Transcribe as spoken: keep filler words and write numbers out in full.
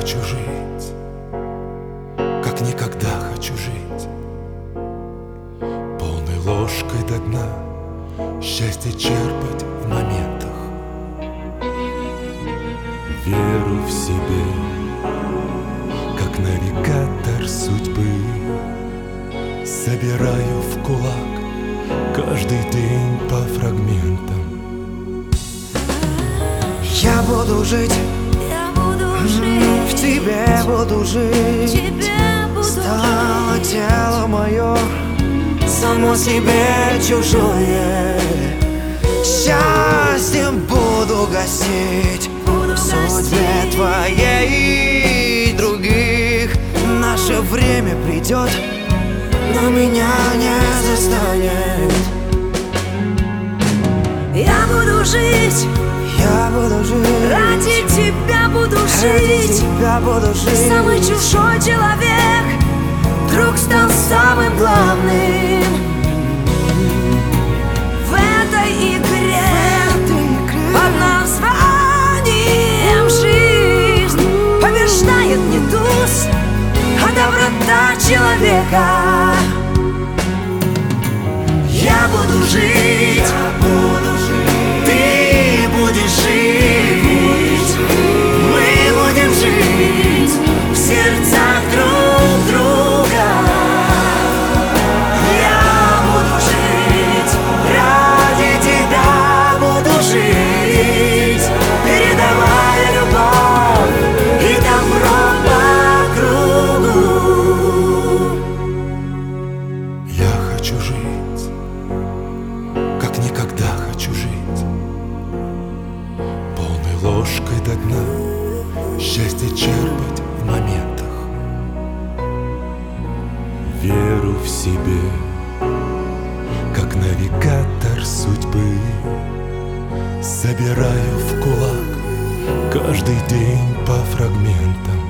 хочу жить, как никогда хочу жить, полной ложкой до дна счастье черпать в моментах, веру в себе, как навигатор судьбы, собираю в кулак каждый день по фрагментам. Я буду жить, я буду жить, в тебе буду жить, тебе буду стало жить. тело мое само себе чужое. Счастьем буду гасить Буду в судьбе гасить. твоей и других. Наше время придет, но меня не застанет. Я буду жить, Я буду жить, ради тебя буду ради жить. тебя буду жить. Самый чужой человек вдруг стал самым главным в этой игре. Под названием жизнь побеждает не туз, а доброта человека. Я буду жить, ты будешь жить, мы будем жить в сердцах друг друга. Я буду жить, ради тебя буду жить, передавая любовь и добро по кругу. Я хочу жить, как никогда хочу жить, полной ложкой до дна счастье черпать в моментах, веру в себе, как навигатор судьбы, собираю в кулак каждый день по фрагментам.